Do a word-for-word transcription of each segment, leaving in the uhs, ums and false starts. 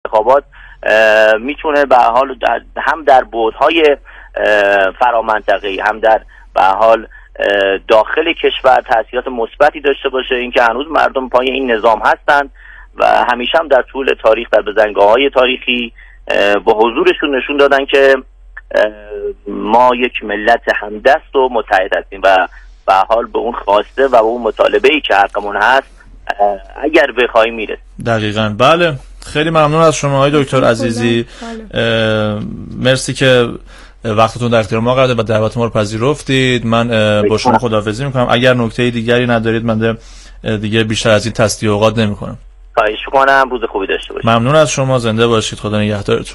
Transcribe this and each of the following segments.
انتخابات میتونه به حال در هم در بعدهای فرامنطقه‌ای هم در به حال داخل کشور تاثیرات مثبتی داشته باشه. اینکه هنوز مردم پای این نظام هستند و همیشه هم در طول تاریخ در بزنگاه‌های تاریخی با حضورشون نشون دادن که ما یک ملت همدست و متحد هستیم و به حال به اون خواسته و به اون مطالبه‌ای که حقمون هست اگر بخوایم میرسیم. دقیقاً. بله، خیلی ممنون از شما های دکتر عزیزی. مرسی که وقتتون در اختیار ما قرار دادید و دعوت ما رو پذیرفتید. من با شما خداحافظی میکنم. اگر نکته دیگری ندارید من دیگه بیشتر از این تصدیق اوقات نمیکنم. خواهش میکنم. روز خوبی داشته باشید. ممنون از شما. زنده باشید. خدا نگهدارتون.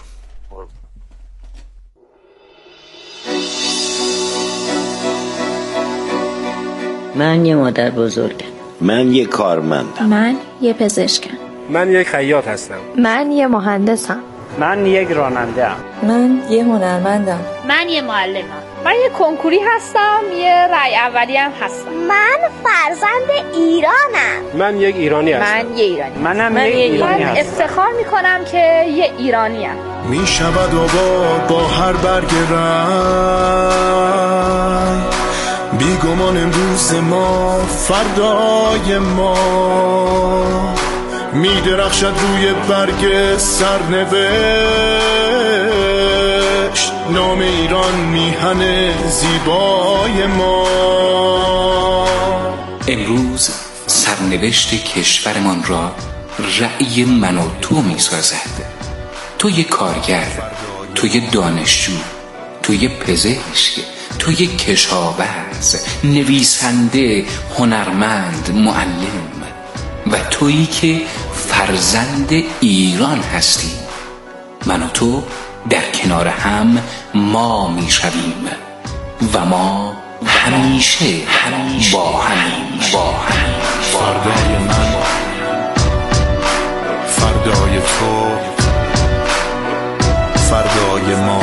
من یه مادر بزرگم. من یه کارمندم. من یه پزشکم. من یک خیاط هستم. من یه مهندسم. من یک راننده ام. من یه هنرمندم. من یه معلمم. من یه کنکوری هستم. یه رای اولی هم هستم. من فرزند ایرانم. من یک ایرانی هستم. من یه ایرانی. منم من یک ایرانی هستم. من افتخار میکنم که یه ایرانی ام. میشود آباد با هر برگ رنگ، بیگمان امروز ما فردای ما، میدرخشد روی برگ سرنوشت نام ایران میهن زیبای ما. امروز سرنوشت کشورمان را رأی من و تو میسازد. تو یه کارگر، تو یه دانشجو، تو یه پزشک، تو یه کشاورز، نویسنده، هنرمند، معلم و تویی که فرزند ایران هستی. من و تو در کنار هم ما می شویم و ما همیشه با همیم با همیم. فردای من، فردای تو، فردای ما.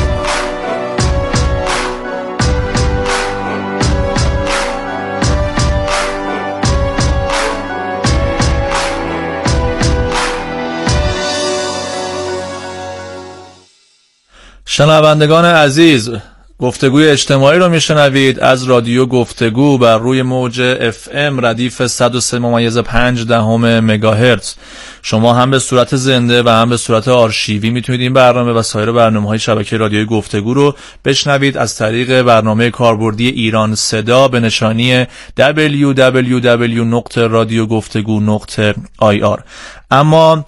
شنوندگان عزیز، گفتگوی اجتماعی رو میشنوید از رادیو گفتگو بر روی موج اف ام ردیف صد و سه ممیز پنج دهم مگاهرتز. شما هم به صورت زنده و هم به صورت آرشیوی میتونید این برنامه و سایر برنامه‌های شبکه رادیوی گفتگو رو بشنوید از طریق برنامه کاربردی ایران صدا به نشانی دبلیو دبلیو دبلیو دات رادیو گفتگو دات آی آر. اما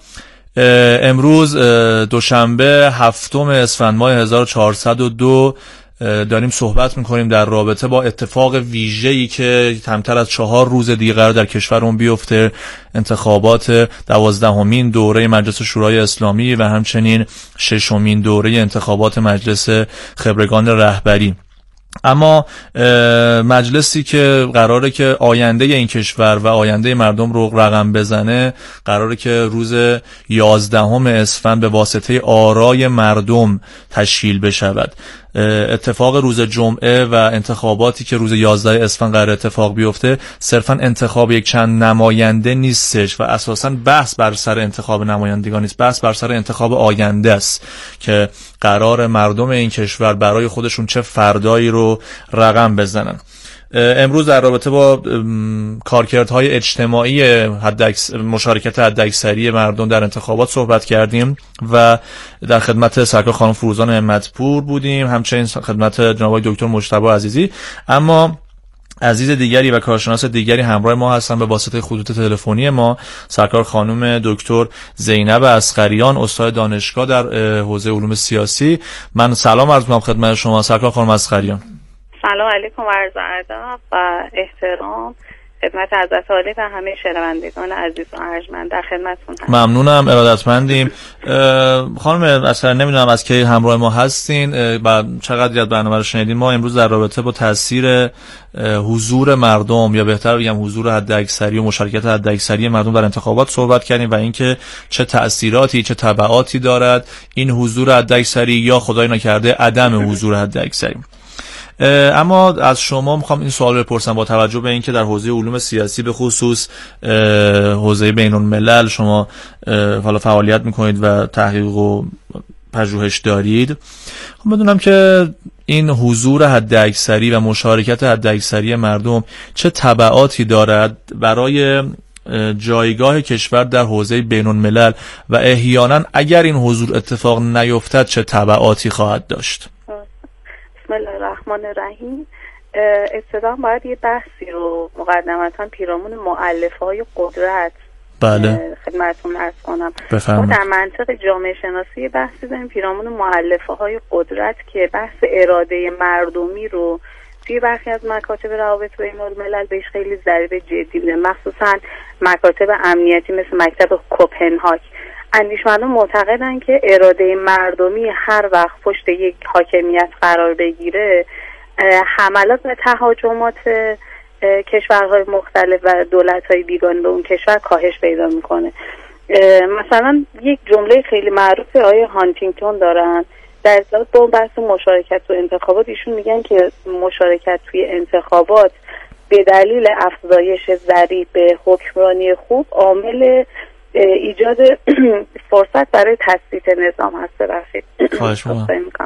امروز دوشنبه هفتم اسفند ماه هزار و چهارصد و دو داریم صحبت میکنیم در رابطه با اتفاق ویژه‌ای که کمتر از چهار روز دیگه قرار در کشورمون بیفته، انتخابات دوازدهمین دوره مجلس شورای اسلامی و همچنین ششمین دوره انتخابات مجلس خبرگان رهبری. اما مجلسی که قراره که آینده این کشور و آینده مردم رو رقم بزنه، قراره که روز یازدهم اسفند به واسطه آرای مردم تشکیل بشود. اتفاق روز جمعه و انتخاباتی که روز یازده اسفند قرار اتفاق بیفته صرفا انتخاب یک چند نماینده نیستش و اساساً بحث بر سر انتخاب نمایندگان نیست، بحث بر سر انتخاب آینده است که قرار مردم این کشور برای خودشون چه فردایی رو رقم بزنن. امروز در رابطه با کارکردهای اجتماعی حد مشارکت حداکثری مردم در انتخابات صحبت کردیم و در خدمت سرکار خانم فروزان همتپور بودیم، همچنین خدمت جناب دکتر مجتبی عزیزی. اما عزیز دیگری و کارشناس دیگری همراه ما هستن به واسطه خطوط تلفنی ما، سرکار خانم دکتر زینب اصغریان، استاد دانشگاه در حوزه علوم سیاسی. من سلام عرض می‌کنم خدمت شما سرکار خانم اصغریان. سلام علیکم و عرض ادب و احترام خدمت حضرت عالی و همه شنوندگان عزیز و ارجمند در خدمتتون هستم. ممنونم، ارادتمندیم. خانم اصغریان، نمیدونم از کی همراه ما هستین، بعد چقدر از برنامه رو شنیدین. ما امروز در رابطه با تاثیر حضور مردم یا بهتر بگم حضور حداکثری و مشارکت حداکثری مردم در انتخابات صحبت کردیم و اینکه چه تأثیراتی چه تبعاتی دارد این حضور حداکثری یا خدای نکرده عدم حضور حداکثری. اما از شما میخوام این سوال بپرسم با توجه به اینکه در حوزه علوم سیاسی به خصوص حوزه بین الملل شما حالا فعالیت میکنید و تحقیق و پژوهش دارید، خب بدونم که این حضور حداکثری و مشارکت حداکثری مردم چه تبعاتی دارد برای جایگاه کشور در حوزه بین الملل و احیانا اگر این حضور اتفاق نیفتد چه تبعاتی خواهد داشت؟ بسم الله الرحمن الرحیم. ابتدا باید یه بحثی رو مقدمتا پیرامون مؤلفه‌های قدرت بله خدمتتون عرض کنم. ما در منطق جامعه شناسی بحثی داریم پیرامون مؤلفه‌های قدرت که بحث اراده مردمی رو توی برخی از مکاتب روابط بین الملل بهش خیلی ضریب جدی میده، مخصوصا مکاتب امنیتی مثل مکتب کوپنهاگ. اندیشمندان معتقدن که اراده مردمی هر وقت پشت یک حاکمیت قرار بگیره، حملات و تهاجمات کشورهای مختلف و دولت‌های بیگانه به اون کشور کاهش پیدا میکنه. مثلا یک جمله خیلی معروف آقای هانتینگتون دارن در ارتباط با بحث مشارکت تو انتخابات. ایشون میگن که مشارکت توی انتخابات به دلیل افزایش ضریب به حکمرانی خوب عامل ایجاد فرصت برای تثبیت نظام هست. بخشید خواهش می‌کنم.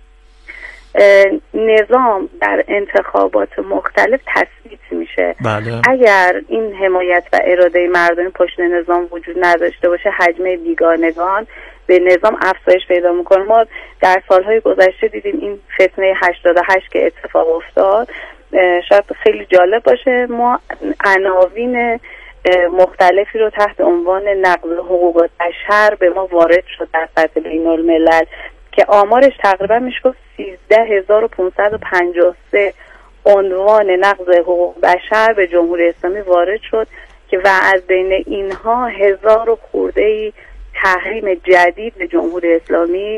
نظام در انتخابات مختلف تثبیت میشه. بله. اگر این حمایت و اراده مردم پشت نظام وجود نداشته باشه، حجم بیگانگان به نظام افزایش پیدا میکنه. ما در سالهای گذشته دیدیم این فتنه هشتاد و هشت که اتفاق افتاد، شاید خیلی جالب باشه، ما عناوین مختلفی رو تحت عنوان نقض حقوق بشر به ما وارد شد در سطح بین الملل که آمارش تقریبا میشه گفت سیزده هزار و پانصد و پنجاه و سه عنوان نقض حقوق بشر به جمهوری اسلامی وارد شد که و از بین اینها هزار و خورده تحریم جدید به جمهوری اسلامی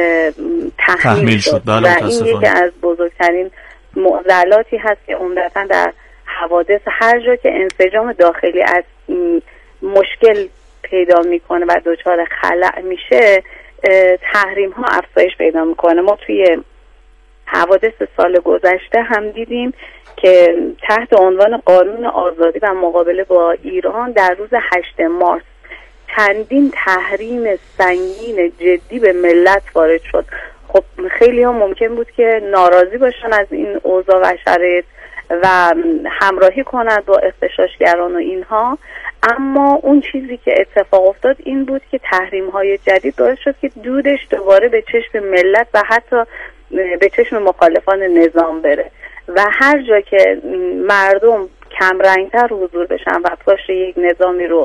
تحمیل شد و این یکی از بزرگترین معضلاتی هست که عمدتاً در حوادث هر جا که انسجام داخلی از مشکل پیدا میکنه و دچار خلأ میشه، تحریم ها افزایش پیدا میکنه. ما توی حوادث سال گذشته هم دیدیم که تحت عنوان قانون آزادی و مقابله با ایران در روز هشتم مارس چندین تحریم سنگین جدی به ملت وارد شد. خب خیلی ها ممکن بود که ناراضی باشن از این اوضاع و شرایط و همراهی کنند با اغتشاشگران و اینها، اما اون چیزی که اتفاق افتاد این بود که تحریم های جدید باعث شد که دودش دوباره به چشم ملت و حتی به چشم مخالفان نظام بره و هر جا که مردم کمرنگتر حضور بشن و پشت یک نظامی رو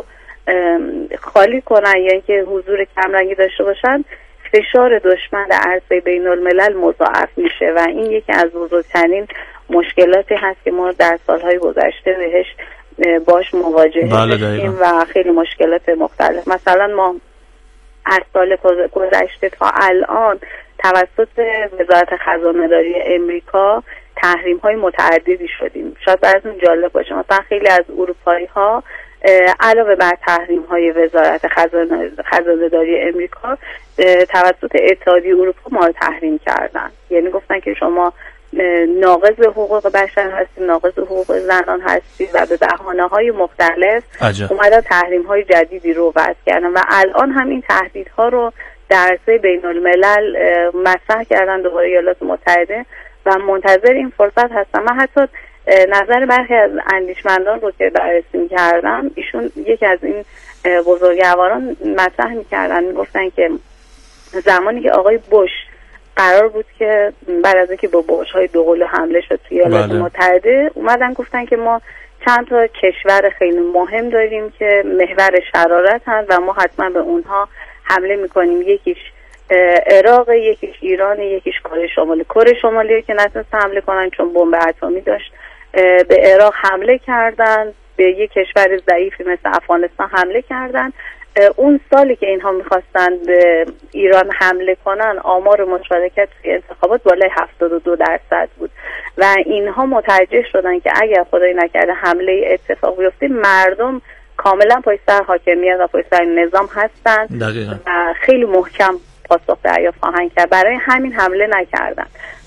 خالی کنن یا اینکه حضور کمرنگی داشته باشن، فشار دشمن در عرصه بین الملل مضاعف میشه و این یکی از بزرگترین مشکلاتی هست که ما در سالهای گذشته بهش باش مواجه شدیم و خیلی مشکلات مختلف. مثلا ما از سال گذشته تا الان توسط وزارت خزانه داری امریکا تحریم های متعددی شدیم. شاید براتون جالب باشه، مثلا خیلی از اروپایی ها علاوه بر تحریم های وزارت خزانه داری امریکا توسط اتحادیه اروپا ما رو تحریم کردن. یعنی گفتن که شما ناقض حقوق بشر هستید، ناقض حقوق زنان هستید و به بهانه‌های مختلف اومدن تحریم‌های جدیدی رو وضع کردن و الان هم این تهدیدها رو در عرصه بین الملل مطرح کردن دوباره ایالات متحده و منتظر این فرصت هستم. من حتی نظر برخی از اندیشمندان رو که بررسی می‌کردم، ایشون یکی از این بزرگواران مطرح می‌کردن، میگفتن که زمانی که آقای بوش قرار بود که بعد از اینکه با باش‌های دوقلو حمله شد توی ایالات متحده، اومدن گفتن که ما چند تا کشور خیلی مهم داریم که محور شرارت هست و ما حتما به اونها حمله میکنیم. یکیش عراق، یکیش ایران، یکیش کره شمالی. کره شمالی که نتونستن حمله کنن چون بمب اتمی داشت، به عراق حمله کردن، به یک کشور ضعیفی مثل افغانستان حمله کردن. اون سالی که اینها میخواستن به ایران حمله کنن، آمار مشارکت توی انتخابات بالای هفتاد و دو درصد بود و اینها متوجه شدن که اگر خدای نکرده حمله اتفاق بیفته، مردم کاملا پشت سر حاکمیت و پشت سر نظام هستن و خیلی محکم پاسخ دریافت خواهند کرد. برای همین حمله نکردن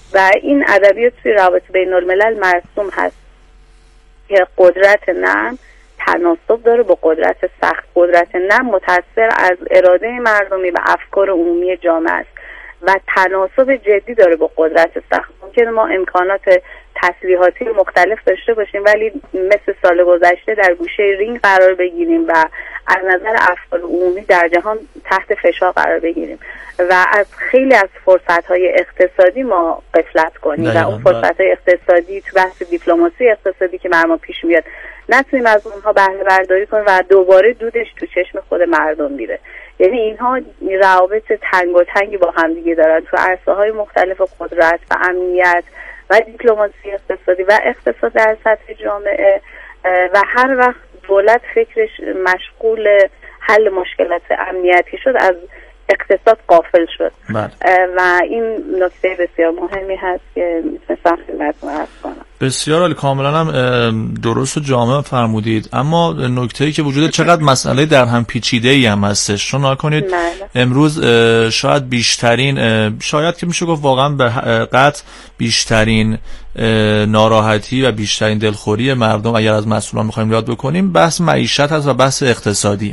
و این ادبیات توی روابط بین الملل مرسوم هست که قدرت نرم تناسب داره با قدرت سخت. قدرت نرم متأثر از اراده مردمی و افکار عمومی جامعه است و تناسب جدی داره با قدرت سخت. ممکنه ما امکانات تسلیحاتی مختلف داشته باشیم ولی مثل سال گذشته در گوشه رینگ قرار بگیریم و از نظر افکار عمومی در جهان تحت فشار قرار بگیریم و از خیلی از فرصت‌های اقتصادی ما غفلت کنیم و اون فرصت‌های اقتصادی تو بحث دیپلماسی اقتصادی که برام پیش میاد نتونیم از اونها بهره برداری کنیم و دوباره دودش تو چشم خود مردم میره. یعنی اینها روابط تنگ و تنگی با همدیگه دارن تو عرصه‌های مختلف قدرت و امنیت و دیپلماسی اقتصادی و اقتصاد در سطح جامعه و هر وقت دولت فکرش مشغول حل مشکلات امنیتی شد از اقتصاد غافل شد و این نکته بسیار مهمی هست که میتونستم خدمتتون عرض کنم. بسیار عالی، کاملا هم درست و جامع فرمودید. اما نکته‌ای که وجود چقدر مسئله در هم پیچیده‌ای هم هستش. شما نکنید امروز شاید بیشترین شاید که میشه گفت واقعا به قطع بیشترین ناراحتی و بیشترین دلخوری مردم اگر از مسئولان می‌خوایم یاد بکنیم بحث معیشت هست و بحث اقتصادی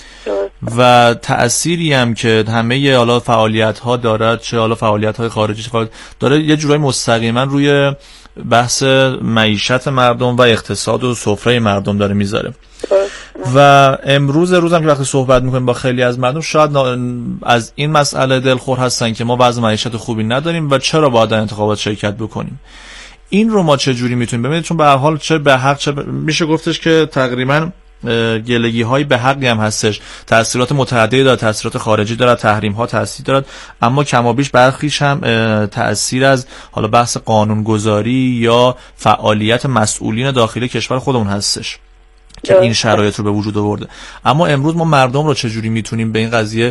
و تأثیری هم که همه حالا فعالیت‌ها دارد، چه حالا فعالیت‌های خارجی چه فعالیت داره، یه جورایی مستقیما روی بحث معیشت مردم و اقتصاد و سفره مردم داره میذاره. و امروز روزم که وقتی صحبت میکنیم با خیلی از مردم شاید از این مسئله دلخور هستن که ما وضع معیشت خوبی نداریم و چرا باید در انتخابات شرکت بکنیم. این رو ما چه جوری میتونیم ببینید؟ چون به هر حال چه به حق چه ب... میشه گفتش که تقریبا گلگی های به حقی هم هستش، تاثیرات متعددی داره، تاثیرات خارجی داره، تحریم ها تاثیر داره، اما کم و بیش برخیش هم تاثیر از حالا بحث قانونگذاری یا فعالیت مسئولین داخلی کشور خودمون هستش که این شرایط رو به وجود آورده. اما امروز ما مردم رو چجوری میتونیم به این قضیه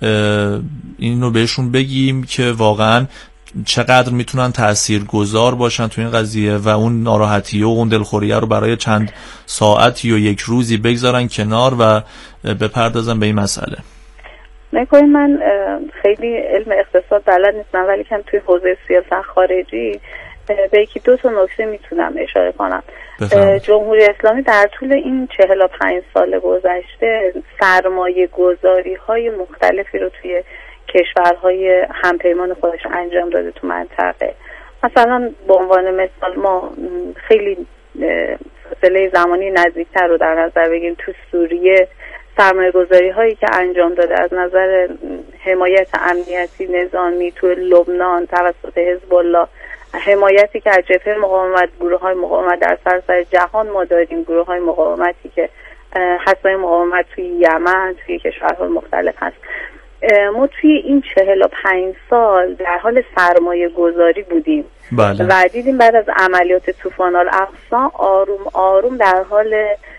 این رو بهشون بگیم که واقعا چقدر میتونن تاثیرگذار باشن تو این قضیه و اون ناراحتی و اون دلخوریه رو برای چند ساعتی و یک روزی بگذارن کنار و بپردازن به این مسئله؟ نکنید من خیلی علم اقتصاد بلد نیستم ولی کم توی حوزه سیاست خارجی به یکی دو تا نکته میتونم اشاره کنم. جمهوری اسلامی در طول این چهل و پنج سال گذشته سرمایه گذاری های مختلفی رو توی کشورهای همپیمان خودش انجام داده تو منطقه. مثلا به عنوان مثال ما خیلی فاصله زمانی نزدیکتر رو در نظر بگیریم، تو سوریه سرمایه گذاری هایی که انجام داده از نظر حمایت امنیتی نظامی، تو لبنان توسط حزب الله، حمایتی که از جبهه مقاومت، گروه های مقاومت در سراسر جهان ما داریم، گروه های مقاومتی که حسای مقاومت توی یمن، توی کشورهای مختلف هست. ما توی این چهل و پنج سال در حال سرمایه گذاری بودیم بله. و دیدیم بعد از عملیات طوفان الاقصی آروم آروم در حال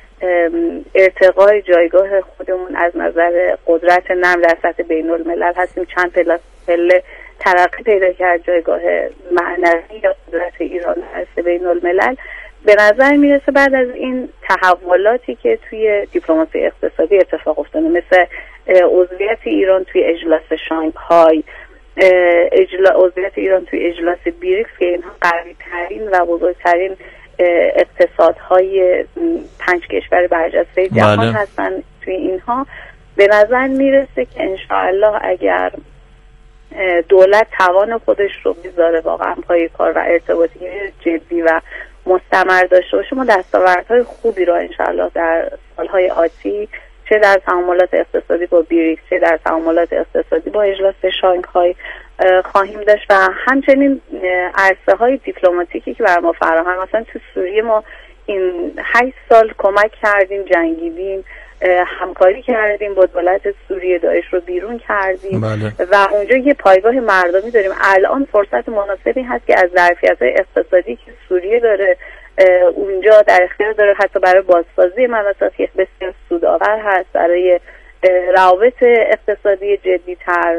ارتقای جایگاه خودمون از نظر قدرت نرم در سطح بین الملل هستیم. چند پله پله ترقی پیدا کرد جایگاه معنوی یا قدرت ایران در سطح بین الملل. به نظر میرسه بعد از این تحولاتی که توی دیپلماسی اقتصادی اتفاق افتاده، مثل عضویت ایران توی اجلاس شانگهای، اجلا... عضویت ایران توی اجلاس بریکس که اینها قوی ترین و بزرگترین اقتصادهای پنج کشور برجسته جهان بله. هستن، توی اینها به نظر میرسه که انشاءالله اگر دولت توان خودش رو بذاره واقعا پای کار و ارتباطی جدی و مستمر داشته باشه، ما دستاوردهای خوبی رو انشاءالله در سالهای آتی چه در تعاملات اقتصادی با بریکس چه در تعاملات اقتصادی با اجلاس شانگهای خواهیم داشت و همچنین عرصه های دیپلماتیکی که بر ما فراهم. مثلا تو سوریه ما این هشت سال کمک کردیم، جنگیدیم، همکاری کردیم با دولت سوریه، داعش رو بیرون کردیم بله. و اونجا یه پایگاه مردمی داریم. الان فرصت مناسبی هست که از ظرفیت‌های اقتصادی که سوریه داره اونجا در اختیار داره، حتی برای بازسازی مناطقی که بسیار سودآور هست، برای روابط اقتصادی جدی‌تر،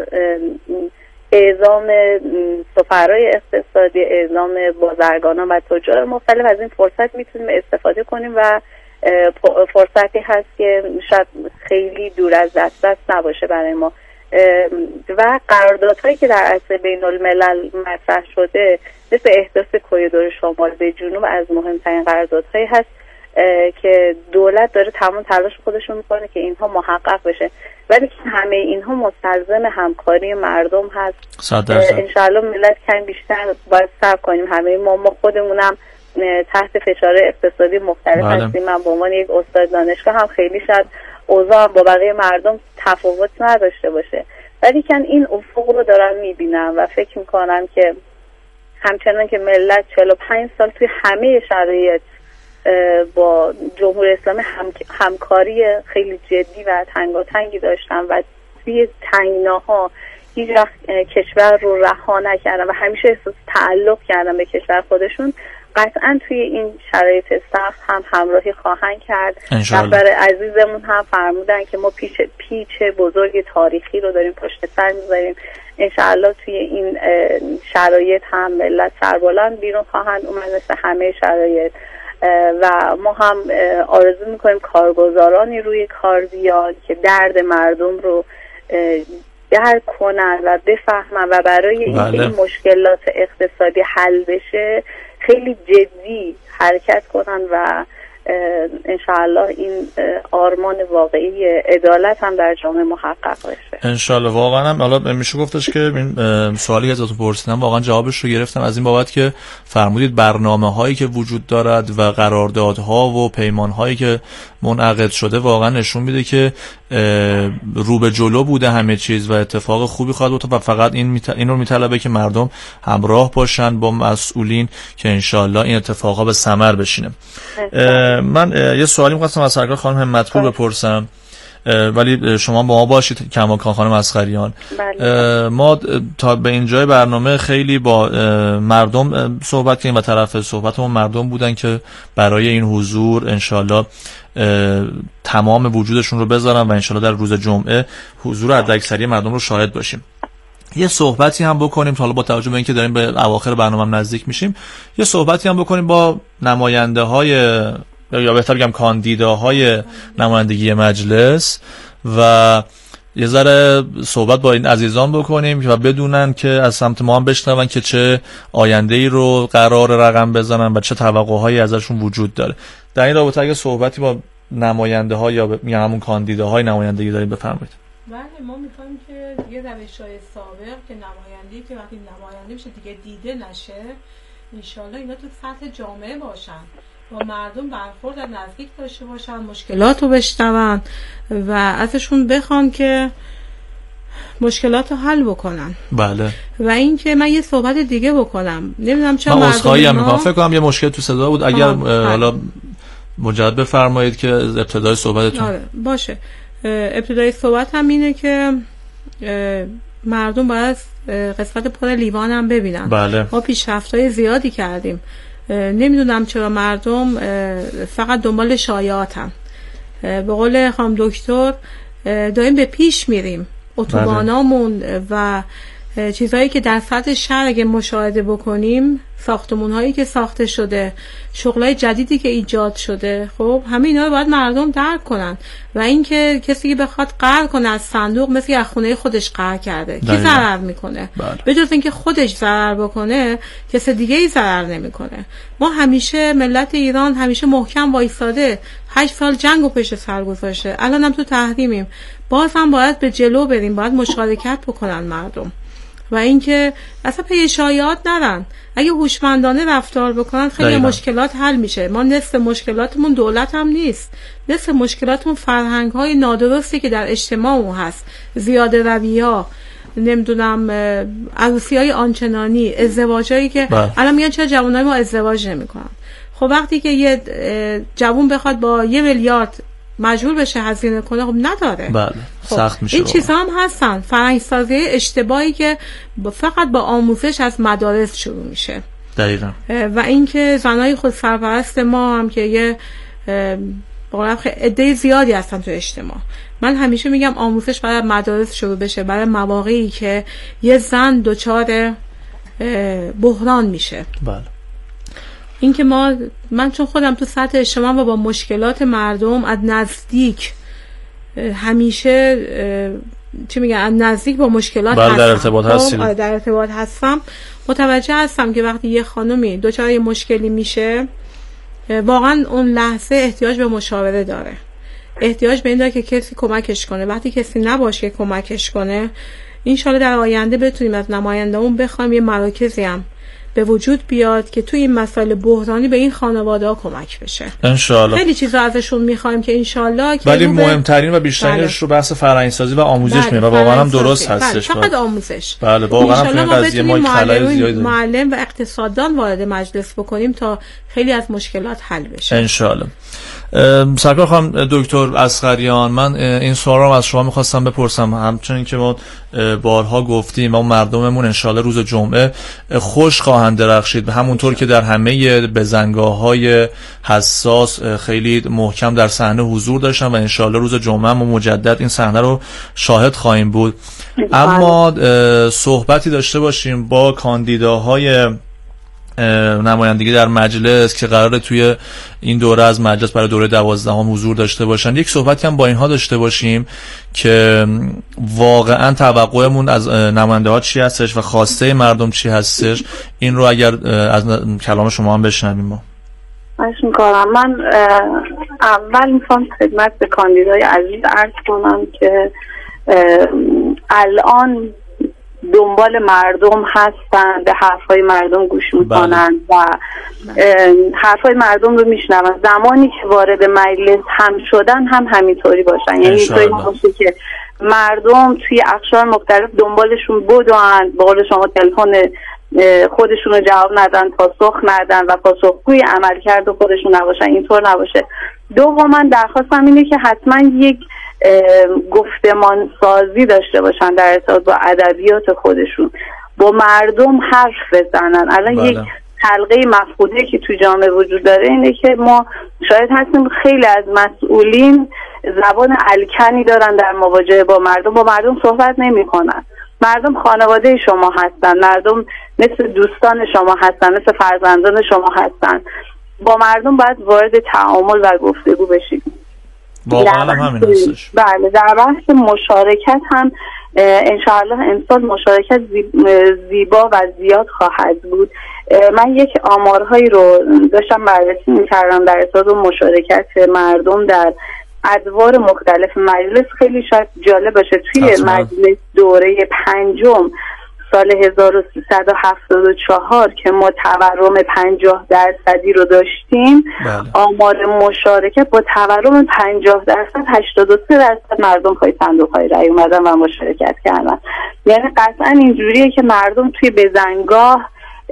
اعزام سفرای اقتصادی، اعزام بازرگانان و تجار مختلف، از این فرصت میتونیم استفاده کنیم و فرصتی هست که شاید خیلی دور از دسترس نباشه برای ما و قراردادهایی که در عرصه بین الملل مطرح شده مثل احداث کوریدور شمال به جنوب از مهمترین قراردادهایی هست که دولت داره تمام تلاش خودش رو میکنه که اینها محقق بشه، ولی همه اینها مستلزم همکاری مردم هست. انشاءالله ملت کم بیشتر باید صبر کنیم. همه ما ما خودمونم تحت فشار اقتصادی مختلف بله. هستیم. من به عنوان یک استاد دانشگاه هم خیلی شاید اوضاع با بقیه مردم تفاوت نداشته باشه، ولی کن این افق رو دارم میبینم و فکر میکنم که همچنان که ملت چهل و پنج سال توی همه شرایط با جمهوری اسلامی هم... همکاری خیلی جدی و تنگاتنگی داشتن و توی تنگناها هیچ وقت کشور رو رها نکردن و همیشه احساس تعلق کردن به کشور خودشون، قطعا توی این شرایط سخت هم همراهی خواهند کرد. رهبر عزیزمون هم فرمودن که ما پیچ پیچ بزرگ تاریخی رو داریم پشت سر میذاریم. انشاءالله توی این شرایط هم ملت سربلند بیرون خواهند اومد مثل همه شرایط و ما هم آرزو میکنیم کارگزارانی روی کار بیاد که درد مردم رو درک کنن و بفهمن و برای اینکه بله. این مشکلات اقتصادی حل بشه خیلی جدی حرکت کنن و انشاءالله این آرمان واقعی عدالت هم در جامعه محقق بشه. انشاءالله. واقعا هم حالا میشه گفتش که این سوالی که ازتون پرسیدم واقعا جوابش رو گرفتم از این بابت که فرمودید برنامه هایی که وجود دارد و قراردادها و پیمان هایی که منعقد شده واقعا نشون میده که رو به جلو بوده همه چیز و اتفاق خوبی خواهد بود و فقط این میت... این رو میطلبه که مردم همراه باشن با مسئولین که انشاءالله این اتفاقها به ثمر بشینه. من یه سوالی می‌خواستم از سرکار خانم همتپور بپرسم ولی شما با ما باشید کماکان خانم اصغریان. ما تا به اینجای برنامه خیلی با مردم صحبت کردیم و طرف صحبتمون مردم بودن که برای این حضور انشاءالله تمام وجودشون رو بذارن و انشاءالله در روز جمعه حضور حداکثری مردم رو شاهد باشیم. یه صحبتی هم بکنیم حالا با توجه به اینکه داریم به اواخر برنامه نزدیک میشیم، یه صحبتی هم بکنیم با نماینده های یا بهتر بگم کاندیداهای نمایندگی مجلس و یه ذره صحبت با این عزیزان بکنیم و بدونن که از سمت ما هم بشنون که چه آینده‌ای رو قرار رقم بزنن و چه توقعهایی ازشون وجود داره. در این رابطه اگه صحبتی با نماینده ها یا ب... یا همون کاندیداهای نمایندگی داریم بفرمایید. بله، ما می‌خوایم که یه روش‌های سابق که نمایندگی که وقتی نماینده میشه دیگه دیده نشه، ان شاءالله اینا تو سطح جامعه باشن، با مردم برخورد از نزدیک داشته باشن، مشکلات رو بشنون و ازشون بخوان که مشکلات رو حل بکنن. بله. و اینکه من یه صحبت دیگه بکنم، نمیدونم چرا مردم عذرخواهی میکنم، فکر کنم یه مشکل تو صدا بود، اگر حالا مجدد بفرمایید که ابتدای صحبتتون. آره باشه. ابتدای صحبت هم اینه که مردم باید قسمت پر لیوان هم ببینن. بله. ما پیشرفت‌های زیادی کردیم، نمیدونم چرا مردم فقط دنبال شایعاتن. به قول خانم دکتر داریم به پیش میریم، اتوبانامون و چیزهایی که در سطح شهر اگه مشاهده بکنیم، ساختمون‌هایی که ساخته شده، شغلای جدیدی که ایجاد شده، خب همه اینا رو باید مردم درک کنن و اینکه کسی که بخواد قرض کنه از صندوق مثل از خونه خودش قرض کرده کی ضرر میکنه؟ به جز اینکه خودش ضرر بکنه کسی دیگه ای ضرر نمیکنه. ما همیشه ملت ایران همیشه محکم وایساده، هشت سال جنگ و پشت سر گذاشته، الان هم تو تحریمیم، باز هم باید به جلو بریم، باید مشارکت بکنن مردم و اینکه اصلا پی شایعات نرن. اگه هوشمندانه رفتار بکنن خیلی دایما. مشکلات حل میشه. ما نصف مشکلاتمون دولت هم نیست، نصف مشکلاتمون فرهنگ های نادرستی که در اجتماعمون هست، زیاده روی‌ها، نمیدونم عروسی های آنچنانی، ازدواج هایی که الان میگن چرا جوانای ما ازدواج نمیکنن. خب وقتی که یه جوون بخواد با یه میلیارد مجبور بشه هزینه کنه، خب نداره. بله خب سخت میشه. این چیزا هم هستن، فرهنگ سازی اشتباهی که فقط با آموزش از مدارس شروع میشه. دقیقاً. و اینکه زنای خود سرپرست ما هم که یه بقول عده زیادی هستن تو اجتماع، من همیشه میگم آموزش برای مدارس شروع بشه، برای مواقعی که یه زن دچار بحران میشه. بله. این که ما من چون خودم تو سطح اجتماع و با مشکلات مردم از نزدیک همیشه چی میگن از نزدیک با مشکلات هستم در ارتباط هستم در ارتباط هستم متوجه هستم که وقتی یه خانومی دچار یه مشکلی میشه واقعا اون لحظه احتیاج به مشاوره داره، احتیاج به این داره که کسی کمکش کنه. وقتی کسی نباشه که کمکش کنه، انشالله در آینده بتونیم از نماینده‌مون بخوایم یه مراکزی هم به وجود بیاد که توی این مسائل بحرانی به این خانواده ها کمک بشه. انشالله خیلی چیزا ازشون میخوایم که انشالله که ولی مهمترین و بیشترینش رو بحث فرهنگ‌سازی و آموزش میره و واقعا هم درست هستش. فقط آموزش. بله واقعا هم این قضیه ما خلای زیادی داریم. معلم و اقتصاددان وارد مجلس بکنیم تا خیلی از مشکلات حل بشه. انشالله. سرکار خانم دکتر اصغریان، من این سوال رو از شما میخواستم بپرسم، همچنین که ما بارها گفتیم و مردممون انشالله روز جمعه خوش خواهند درخشید، همونطور که در همه بزنگاه‌های حساس خیلی محکم در صحنه حضور داشتن و انشالله روز جمعه ما مجدد این صحنه رو شاهد خواهیم بود. اما صحبتی داشته باشیم با کاندیداهای نمایندگی در مجلس که قراره توی این دوره از مجلس برای دوره دوازدهم حضور داشته باشن. یک صحبتی هم با اینها داشته باشیم که واقعا توقعمون از نماینده ها چی هستش و خواسته مردم چی هستش. این رو اگر از کلام شما هم بشنویم. ما باش میکنم. من اول میخوام خدمت به کاندیدای عزیز عرض کنم که الان دنبال مردم هستن، به حرفای مردم گوش میکنن و حرفای مردم رو میشنون. زمانی که وارد مجلس هم شدن هم همینطوری باشن، یعنی اینطوری باشه که مردم توی اقشار مختلف دنبالشون بدون، به قول شما تلفن خودشون رو جواب ندن، پاسخ ندن و پاسخگوی عملکرد خودشون نباشن. اینطور نباشه. دوما درخواستم اینه که حتما یک گفتمان سازی داشته باشن در ارتباط با ادبیات خودشون، با مردم حرف بزنن. الان بله. یک حلقه مفقوده که تو جامعه وجود داره اینه که ما شاید هستیم خیلی از مسئولین زبان الکنی دارن در مواجهه با مردم، با مردم صحبت نمی کنن. مردم خانواده شما هستن، مردم مثل دوستان شما هستن، مثل فرزندان شما هستن. با مردم باید وارد تعامل و گفتگو بشید. واقعا همین هستش. بله، در بحث مشارکت هم انشاءالله امسال مشارکت زیبا و زیاد خواهد بود. من یک آمارهایی رو داشتم بررسی می‌کردم در ارتباط با مشارکت مردم در ادوار مختلف مجلس. خیلی شاید جالب باشه توی اصلا. مجلس دوره پنجم سال هزار و سیصد و هفتاد و چهار که ما تورم پنجاه درصدی رو داشتیم، بله. آمار مشارکت با تورم پنجاه درصد هشتاد و سه درصد مردم پای صندوق‌های رأی اومدن و مشارکت کردن. یعنی قطعا اینجوریه که مردم توی بزنگاه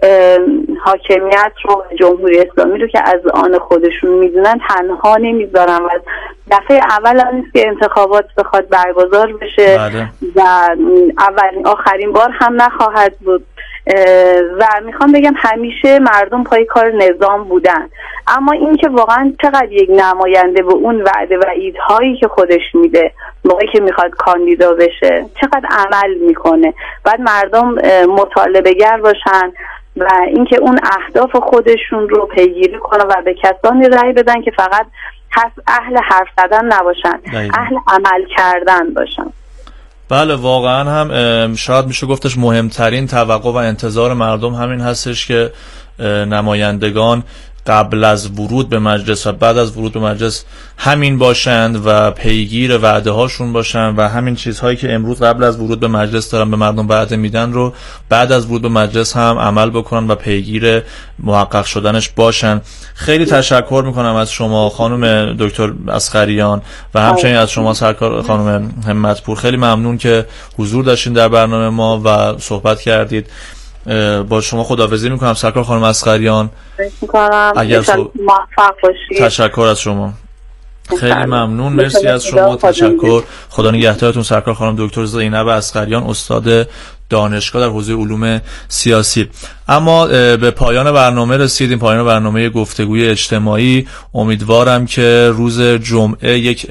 حاکمیت رو، جمهوری اسلامی رو که از آن خودشون میدونن تنها نمیذارن و دفعه اول هم نیست که انتخابات بخواد برگزار بشه بله. و اولین آخرین بار هم نخواهد بود و میخوام بگم همیشه مردم پای کار نظام بودن. اما این که واقعا چقدر یک نماینده به اون وعده و ایدهایی که خودش میده موقعی که میخواد کاندیدا بشه چقدر عمل میکنه. بعد مردم مطالبه گر باشن و اینکه اون اهداف خودشون رو پیگیری کنن و به کسانی رأی بدن که فقط اهل حرف زدن نباشن، دایده. اهل عمل کردن باشن. بله واقعا هم شاید میشه گفتش مهمترین توقع و انتظار مردم همین هستش که نمایندگان قبل از ورود به مجلس و بعد از ورود به مجلس همین باشند و پیگیر وعده هاشون باشند و همین چیزهایی که امروز قبل از ورود به مجلس دارن به مردم وعده میدن رو بعد از ورود به مجلس هم عمل بکنن و پیگیر محقق شدنش باشن. خیلی تشکر میکنم از شما خانم دکتر اصغریان و همچنین از شما سرکار خانم همتپور. خیلی ممنون که حضور داشتین در برنامه ما و صحبت کردید. با شما خداحافظی میکنم سرکار خانم اصغریان. اگر صحب... موفق باشید. تشکر از شما. خیلی ممنون، مرسی از شما، تشکر. خدا نگهدارتون سرکار خانم دکتر زینب اصغریان، استاد دانشگاه در حوزه علوم سیاسی. اما به پایان برنامه رسیدیم، پایان برنامه گفتگوی اجتماعی. امیدوارم که روز جمعه یک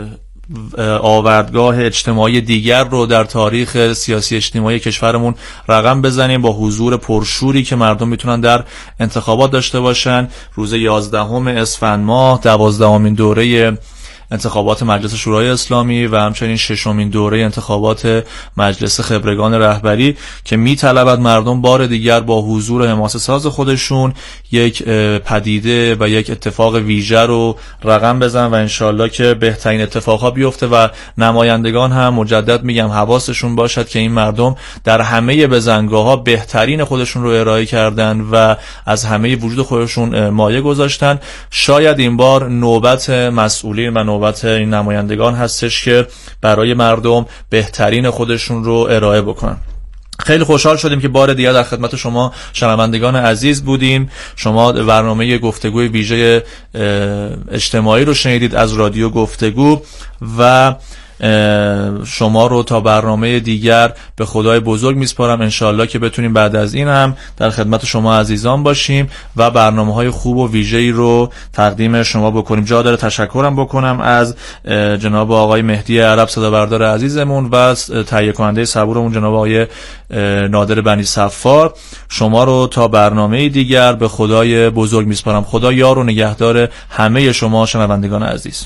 آوردگاه اجتماعی دیگر رو در تاریخ سیاسی اجتماعی کشورمون رقم بزنیم با حضور پرشوری که مردم میتونن در انتخابات داشته باشن. روز یازدهم اسفند ماه دوازدهمین دوره انتخابات مجلس شورای اسلامی و همچنین ششمین دوره انتخابات مجلس خبرگان رهبری که میطلبد مردم بار دیگر با حضور حماسه ساز خودشون یک پدیده و یک اتفاق ویژه رو رقم بزن و انشالله که بهترین اتفاقها بیفته و نمایندگان هم مجدد میگم حواسشون باشد که این مردم در همه بزنگاه‌ها بهترین خودشون رو ارائه کردن و از همه وجود خودشون مایه گذاشتن. شاید این بار نوبت مسئولین و نوبت این نمایندگان هستش که برای مردم بهترین خودشون رو ارائه بکنن. خیلی خوشحال شدیم که بار دیگر در خدمت شما شنوندگان عزیز بودیم. شما برنامه گفتگوی ویژه اجتماعی رو شنیدید از رادیو گفتگو و شما رو تا برنامه دیگر به خدای بزرگ میسپارم. انشالله که بتونیم بعد از این هم در خدمت شما عزیزان باشیم و برنامه‌های خوب و ویژه‌ای رو تقدیم شما بکنیم. جا داره تشکرم بکنم از جناب آقای مهدی عرب صدابردار عزیزمون و تهیه کننده صبورمون جناب آقای نادر بنی صفار. شما رو تا برنامه دیگر به خدای بزرگ میسپارم. خدا یار و نگهدار همه شما شنوندگان عزیز.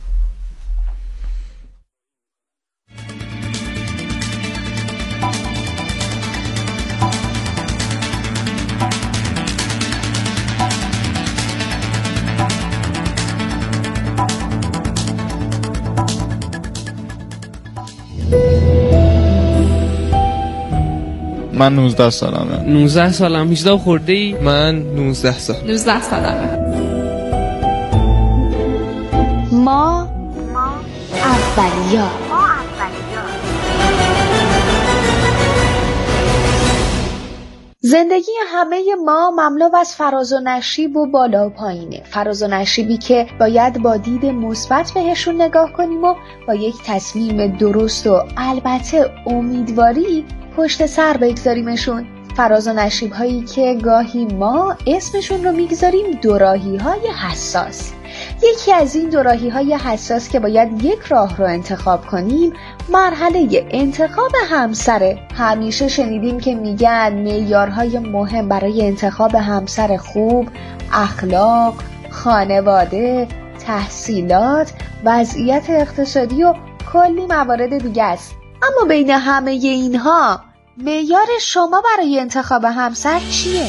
من نوزده سالمه. نوزده سالم. هجده خورده ای؟ من نوزده سال. نوزده سالمه. ما اولیا. زندگی همه ما مملو از فراز و نشیب و بالا و پایینه. فراز و نشیبی که باید با دید مثبت بهشون نگاه کنیم و با یک تصمیم درست و البته امیدواری پشت سر بگذاریمشون. فراز و نشیب هایی که گاهی ما اسمشون رو میگذاریم دوراهی های حساس. یکی از این دوراهی های حساس که باید یک راه رو انتخاب کنیم مرحله انتخاب همسره. همیشه شنیدیم که میگن معیارهای مهم برای انتخاب همسر خوب اخلاق، خانواده، تحصیلات، وضعیت اقتصادی و کلی موارد دیگه است. اما بین همه اینها معیار شما برای انتخاب همسر چیه؟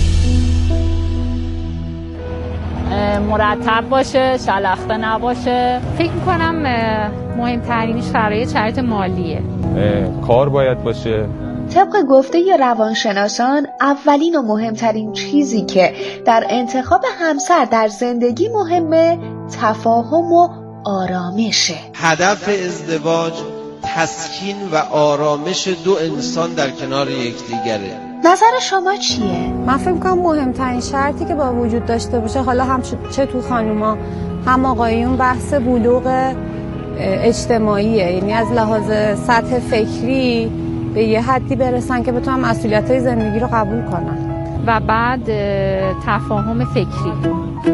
مرتب باشه، شلخته نباشه. فکر میکنم مهمترینش برای شرایط مالیه. کار باید باشه. طبق گفته روانشناسان اولین و مهمترین چیزی که در انتخاب همسر در زندگی مهمه تفاهم و آرامشه. هدف ازدواج تسکین و آرامش دو انسان در کنار یکدیگره. نظر شما چیه؟ من فکر می‌کنم مهمترین شرطی که با وجود داشته باشه، حالا هم چه تو خانوما هم آقایون، بحث بلوغ اجتماعیه. یعنی از لحاظ سطح فکری به یه حدی برسن که بتونن مسئولیت‌های زندگی رو قبول کنن. و بعد تفاهم فکری.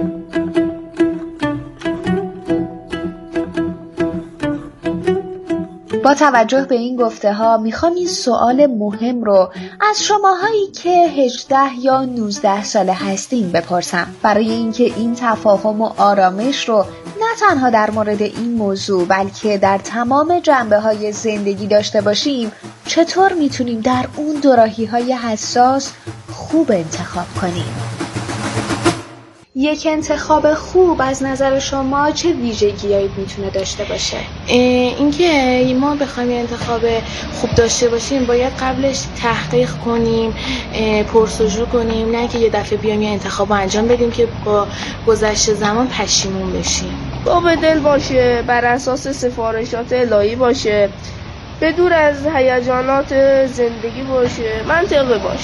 با توجه به این گفته ها میخوام این سوال مهم رو از شماهایی که هجده یا نوزده ساله هستین بپرسم. برای اینکه این تفاهم و آرامش رو نه تنها در مورد این موضوع بلکه در تمام جنبه های زندگی داشته باشیم، چطور میتونیم در اون دوراهی های حساس خوب انتخاب کنیم؟ یک انتخاب خوب از نظر شما چه ویژگی‌هایی میتونه داشته باشه؟ اینکه ما بخوایم انتخاب خوب داشته باشیم باید قبلش تحقیق کنیم، پرسجو کنیم، نه که یه دفعه بیایم یه انتخاب انجام بدیم که با گذشت زمان پشیمون بشیم. با به دل باشه، بر اساس سفارشات الهی باشه، به دور از هیجانات زندگی باشه، منطقی باشه.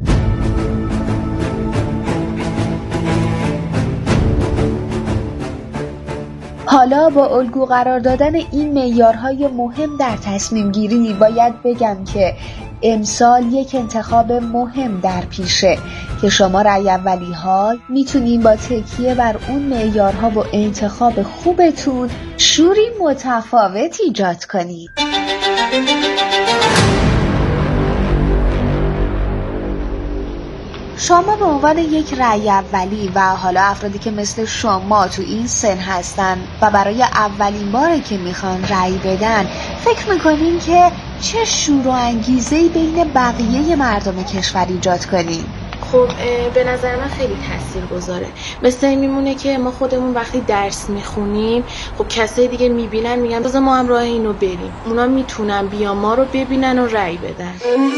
حالا با الگو قرار دادن این معیارهای مهم در تصمیم گیری باید بگم که امسال یک انتخاب مهم در پیشه که شما رأی اولی ها میتونین با تکیه بر اون معیارها و انتخاب خوبتون شوری متفاوت ایجاد کنید. شما به عنوان یک رأی اولی و حالا افرادی که مثل شما تو این سن هستن و برای اولین باره که میخوان رأی بدن، فکر میکنین که چه شور و انگیزه‌ای بین بقیه مردم کشور ایجاد کنین؟ خب به نظر من خیلی تاثیر گذاره. مثل این میمونه که ما خودمون وقتی درس میخونیم، خب کسای دیگه میبینن میگن بذار ما هم راه اینو بریم، اونا میتونن بیان ما رو ببینن و رأی بدن.